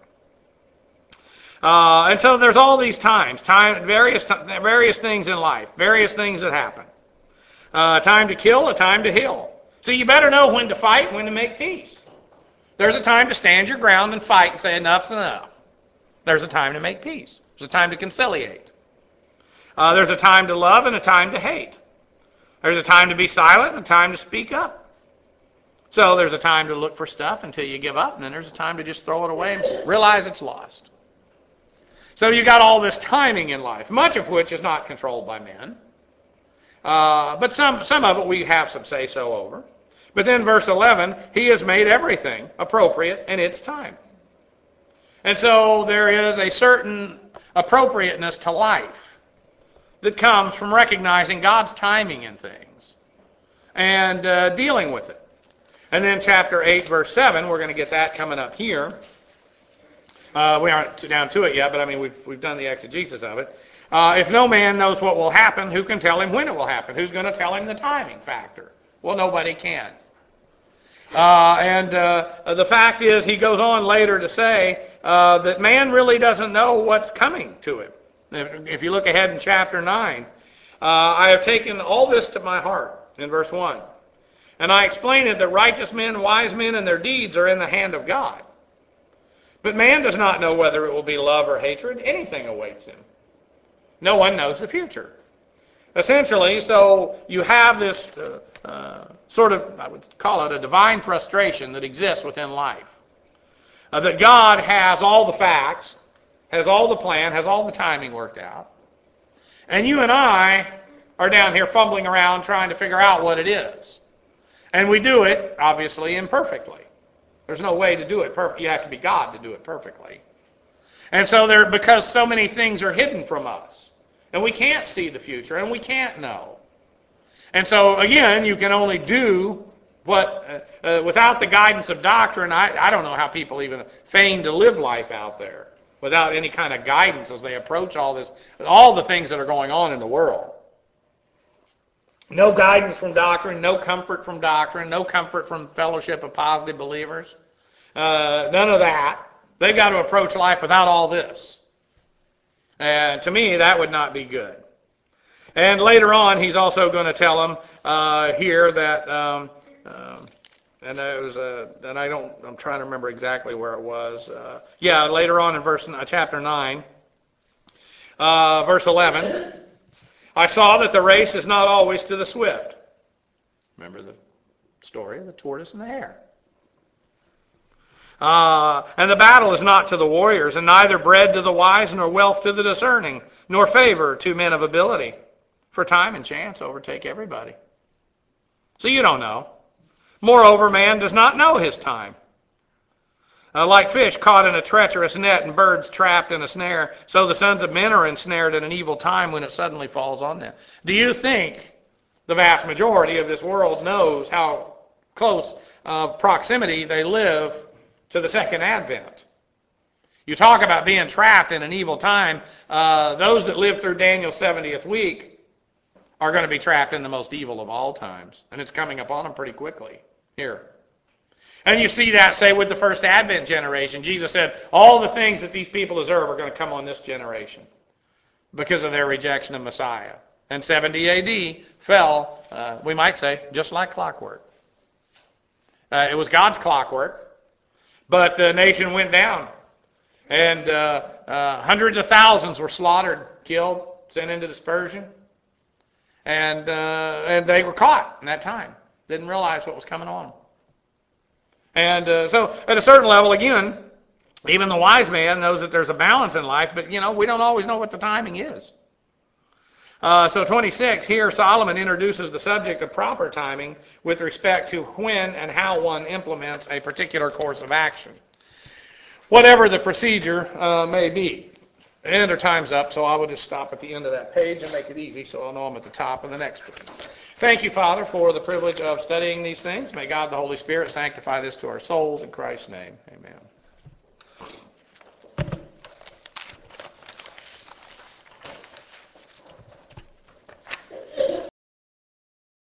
Uh, and so there's all these times, time, various, various things in life, various things that happen. Uh, a time to kill, a time to heal. So you better know when to fight, when to make peace. There's a time to stand your ground and fight and say enough's enough. There's a time to make peace. There's a time to conciliate. Uh, there's a time to love and a time to hate. There's a time to be silent and a time to speak up. So there's a time to look for stuff until you give up, and then there's a time to just throw it away and realize it's lost. So you got all this timing in life, much of which is not controlled by men. Uh, but some, some of it we have some say-so over. But then verse eleven, He has made everything appropriate in its time. And so there is a certain appropriateness to life that comes from recognizing God's timing in things and uh, dealing with it. And then chapter eight, verse seven, we're going to get that coming up here. Uh, we aren't down to it yet, but I mean, we've, we've done the exegesis of it. Uh, if no man knows what will happen, who can tell him when it will happen? Who's going to tell him the timing factor? Well, nobody can. Uh, and uh, the fact is, he goes on later to say uh, that man really doesn't know what's coming to him. If, if you look ahead in chapter nine, uh, I have taken all this to my heart, in verse one. And I explain it that righteous men, wise men, and their deeds are in the hand of God. But man does not know whether it will be love or hatred. Anything awaits him. No one knows the future. Essentially, so you have this uh, uh, sort of, I would call it a divine frustration that exists within life. Uh, that God has all the facts, has all the plan, has all the timing worked out. And you and I are down here fumbling around trying to figure out what it is. And we do it, obviously, imperfectly. There's no way to do it perfectly. You have to be God to do it perfectly. And so there, because so many things are hidden from us, and we can't see the future, and we can't know. And so, again, you can only do what, uh, uh, without the guidance of doctrine, I, I don't know how people even feign to live life out there without any kind of guidance as they approach all this, all the things that are going on in the world. No guidance from doctrine, no comfort from doctrine, no comfort from fellowship of positive believers. Uh, none of that. They've got to approach life without all this. And to me, that would not be good. And later on, he's also going to tell them uh, here that, um, um, and it was, uh, and I don't, I'm trying to remember exactly where it was. Uh, yeah, later on in verse uh, chapter nine, uh, verse eleven. I saw that the race is not always to the swift. Remember the story of the tortoise and the hare. Uh, and the battle is not to the warriors, and neither bread to the wise, nor wealth to the discerning, nor favor to men of ability. For time and chance overtake everybody. So you don't know. Moreover, man does not know his time. Uh, like fish caught in a treacherous net and birds trapped in a snare, so the sons of men are ensnared at an evil time when it suddenly falls on them. Do you think the vast majority of this world knows how close of proximity they live to the second advent? You talk about being trapped in an evil time. Uh, those that live through Daniel's seventieth week are going to be trapped in the most evil of all times, and it's coming upon them pretty quickly here. And you see that, say, with the first Advent generation. Jesus said, all the things that these people deserve are going to come on this generation because of their rejection of Messiah. And seventy A D fell, uh, we might say, just like clockwork. Uh, it was God's clockwork, but the nation went down. And uh, uh, hundreds of thousands were slaughtered, killed, sent into dispersion. And, uh, and they were caught in that time. Didn't realize what was coming on them. And uh, so at a certain level, again, even the wise man knows that there's a balance in life, but, you know, we don't always know what the timing is. Uh, so twenty-six, here Solomon introduces the subject of proper timing with respect to when and how one implements a particular course of action, whatever the procedure uh, may be. And our time's up, so I will just stop at the end of that page and make it easy so I'll know I'm at the top of the next one. Thank you, Father, for the privilege of studying these things. May God the Holy Spirit sanctify this to our souls. In Christ's name, amen.